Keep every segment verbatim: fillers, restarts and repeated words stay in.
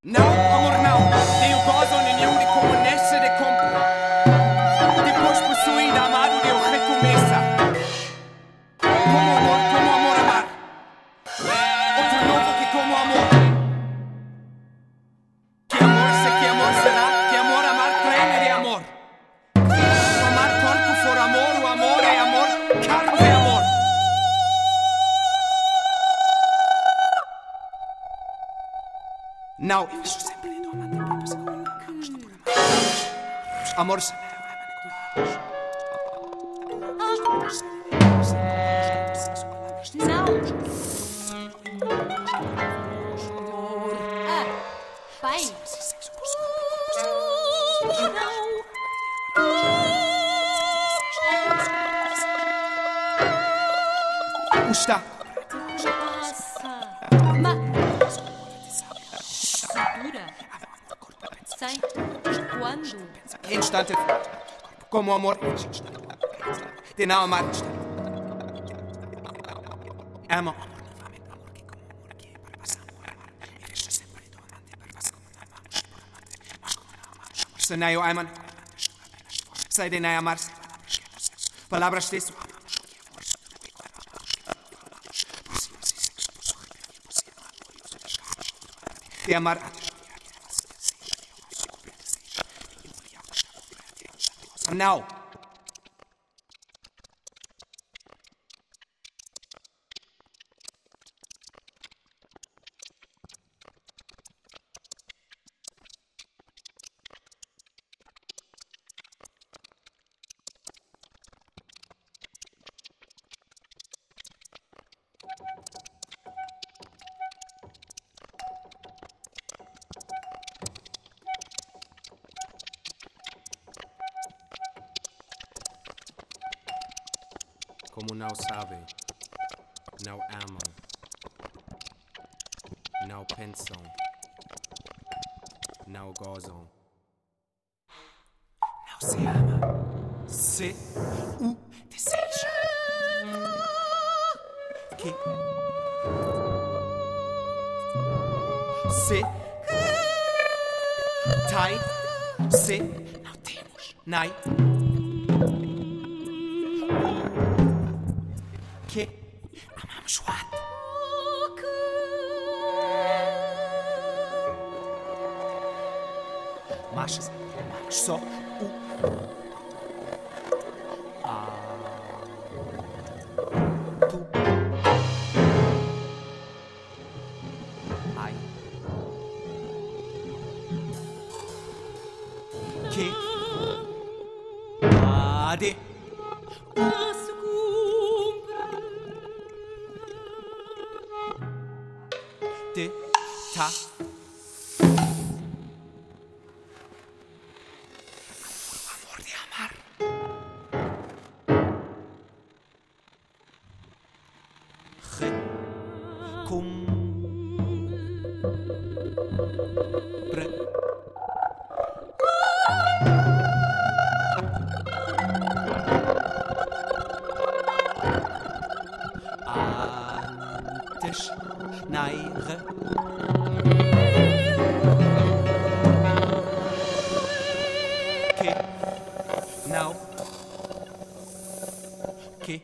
Não, amor, não. Tenho gozo nenhum de como nesse de compra. Depois possuída, amado, eu recomeça. Como amor, como amor amar. Outro novo que como amor. Que amor se que amor será, que amor amar treina de amor. O amar corpo for amor, o amor é amor, carne é amor. Não, eu sou sempre de amante próprio, se como amor se Não. Ah, pai. Não está. Nossa. Ma... Segura. Sem. Quando? Instante. Como amor. De não amar. Amo. Se não eu amo. Sei de não amar. Palavras disso. De amar. Não. Como não sabem, não amam, não pensam, não gozam, não se ama, se o deseja. Que se tai se não temos, nai. Que amamos o ato. Mas amamos só o a tu ai que a de de ta amor de amar re cum pre antes naire que não que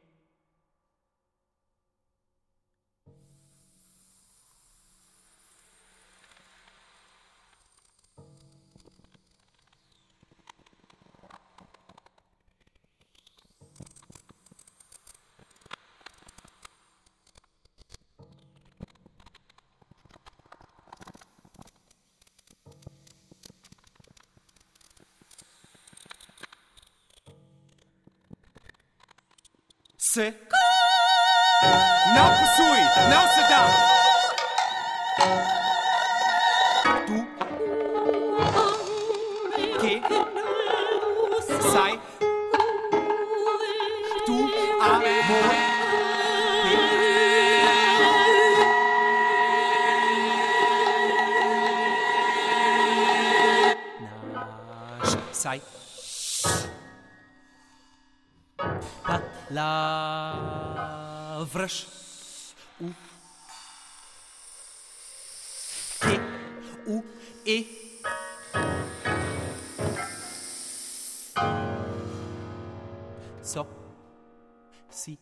se não possui, não se dá. Tu que sai tu amor nas sai palavras o que U, E. So, si.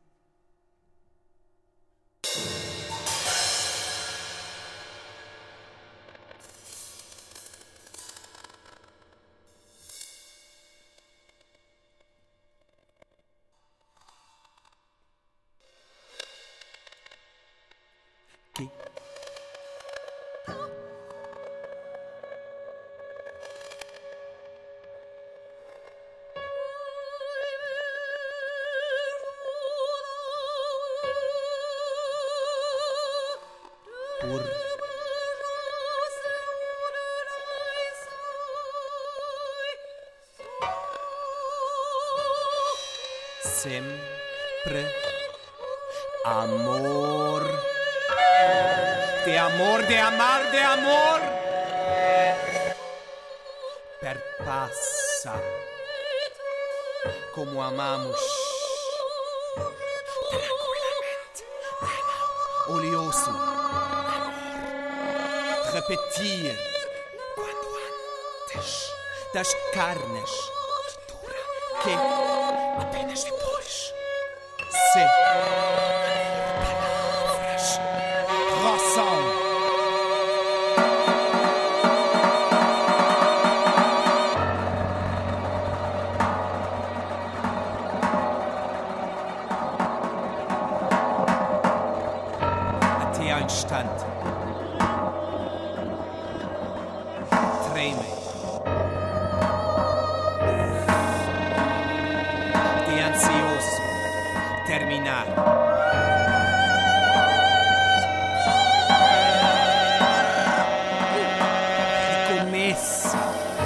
Che. Pur. Sempre amor. De amor, de amar, de amor. Perpassa. Como amamos. Tranquilamente. Oleoso. Repetir. Quando antes das carnes. Dura. Que apenas depois. Se. Palavras. Roçam. Até ao instante. Treme. De ansioso. Terminar. Recomeça.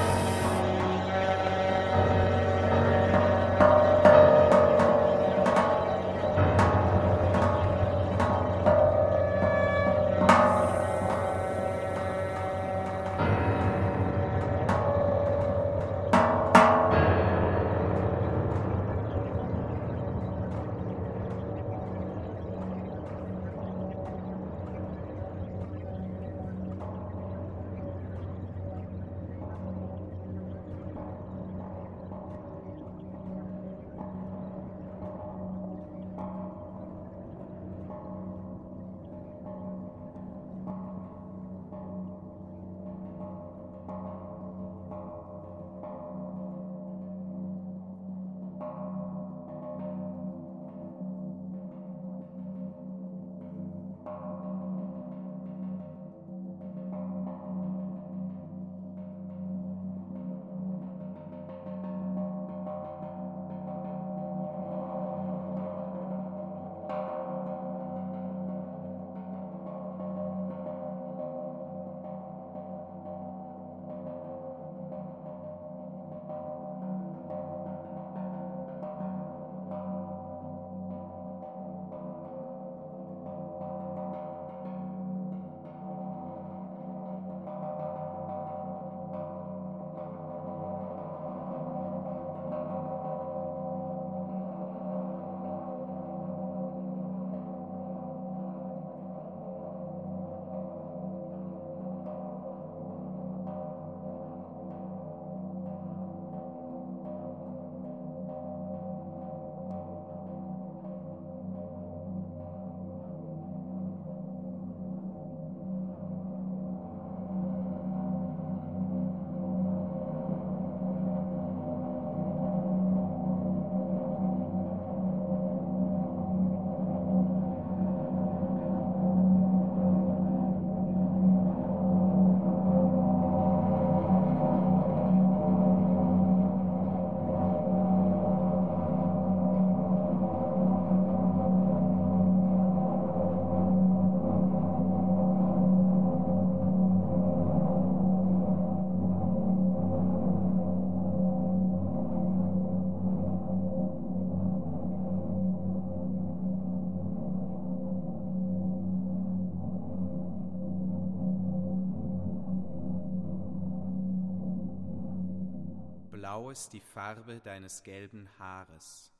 Blau ist die Farbe deines gelben Haares.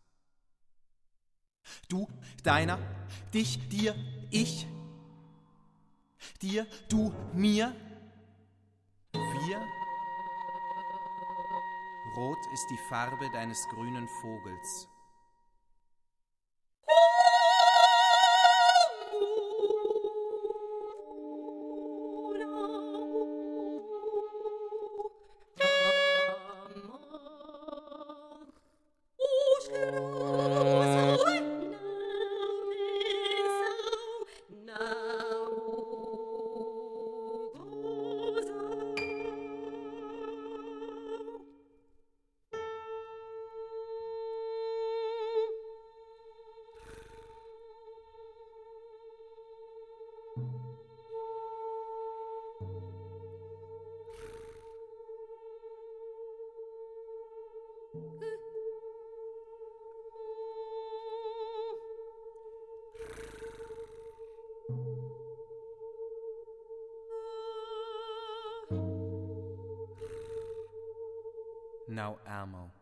Du, deiner, dich, dir, ich. Dir, du, mir. Bier? Rot ist die Farbe deines grünen Vogels. Now, Amo.